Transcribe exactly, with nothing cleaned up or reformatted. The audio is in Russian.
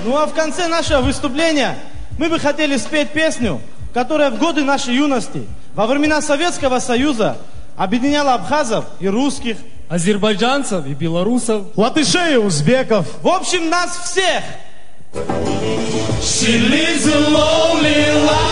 Ну а в конце нашего выступления мы бы хотели спеть песню, которая в годы нашей юности, во времена Советского Союза, объединяла абхазов и русских, азербайджанцев и белорусов, латышей и узбеков. В общем, нас всех. She lives a lonely life.